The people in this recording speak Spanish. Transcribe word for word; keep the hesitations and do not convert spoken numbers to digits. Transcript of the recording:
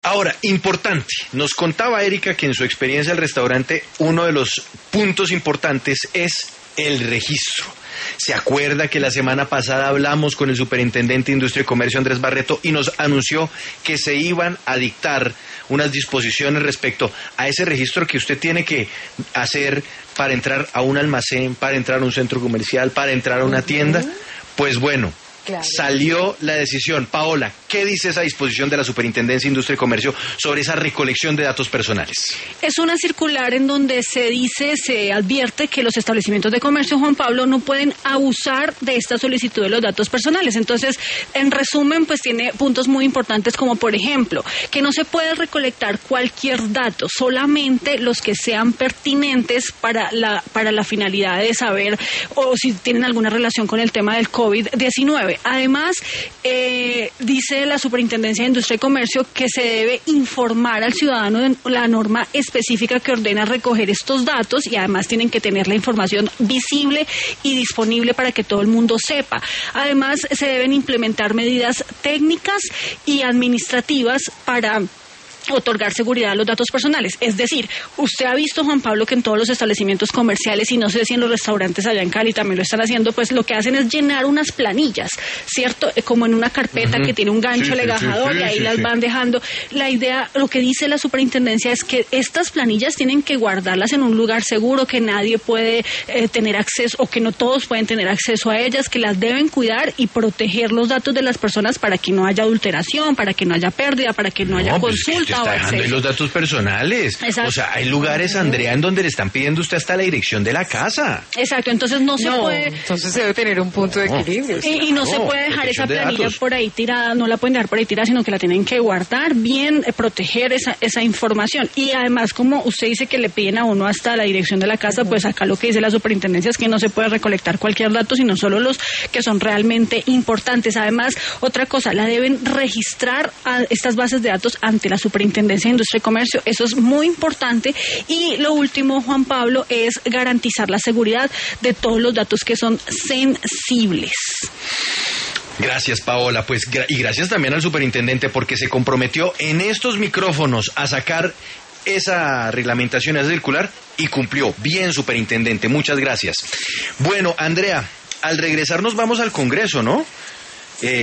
Ahora, importante, nos contaba Erika que en su experiencia al restaurante uno de los puntos importantes es el registro. ¿Se acuerda que la semana pasada hablamos con el superintendente de Industria y Comercio, Andrés Barreto, y nos anunció que se iban a dictar unas disposiciones respecto a ese registro que usted tiene que hacer para entrar a un almacén, para entrar a un centro comercial, para entrar a una tienda? Pues bueno, claro, salió la decisión. Paola, ¿qué dice esa disposición de la Superintendencia de Industria y Comercio sobre esa recolección de datos personales? Es una circular en donde se dice, se advierte que los establecimientos de comercio, Juan Pablo, no pueden abusar de esta solicitud de los datos personales. Entonces, en resumen, pues tiene puntos muy importantes como, por ejemplo, que no se puede recolectar cualquier dato, solamente los que sean pertinentes para la, para la finalidad de saber o si tienen alguna relación con el tema del COVID diecinueve. Además, eh, dice la Superintendencia de Industria y Comercio que se debe informar al ciudadano de la norma específica que ordena recoger estos datos y además tienen que tener la información visible y disponible para que todo el mundo sepa. Además, se deben implementar medidas técnicas y administrativas para otorgar seguridad a los datos personales. Es decir, usted ha visto, Juan Pablo, que en todos los establecimientos comerciales, y no sé si en los restaurantes allá en Cali también lo están haciendo, pues lo que hacen es llenar unas planillas, ¿cierto? Como en una carpeta uh-huh. que tiene un gancho sí, legajador sí, sí, y ahí sí, las sí. van dejando. La idea, lo que dice la superintendencia es que estas planillas tienen que guardarlas en un lugar seguro, que nadie puede eh, tener acceso, o que no todos pueden tener acceso a ellas, que las deben cuidar y proteger los datos de las personas para que no haya adulteración, para que no haya pérdida, para que no haya no, consulta. Está dejando ahí los datos personales. Exacto. O sea, hay lugares, Andrea, en donde le están pidiendo usted hasta la dirección de la casa. Exacto, entonces no se no, puede... Entonces se debe tener un punto de equilibrio. Y, y no, no se puede dejar esa planilla por ahí tirada, no la pueden dejar por ahí tirada, sino que la tienen que guardar bien, eh, proteger esa, esa información. Y además, como usted dice que le piden a uno hasta la dirección de la casa, uh-huh. pues acá lo que dice la superintendencia es que no se puede recolectar cualquier dato, sino solo los que son realmente importantes. Además, otra cosa, la deben registrar a estas bases de datos ante la superintendencia de Industria y Comercio. Eso es muy importante. Y lo último, Juan Pablo, es garantizar la seguridad de todos los datos que son sensibles. Gracias, Paola. Pues y gracias también al superintendente porque se comprometió en estos micrófonos a sacar esa reglamentación, esa circular, y cumplió. Bien, superintendente. Muchas gracias. Bueno, Andrea, al regresar nos vamos al Congreso, ¿no?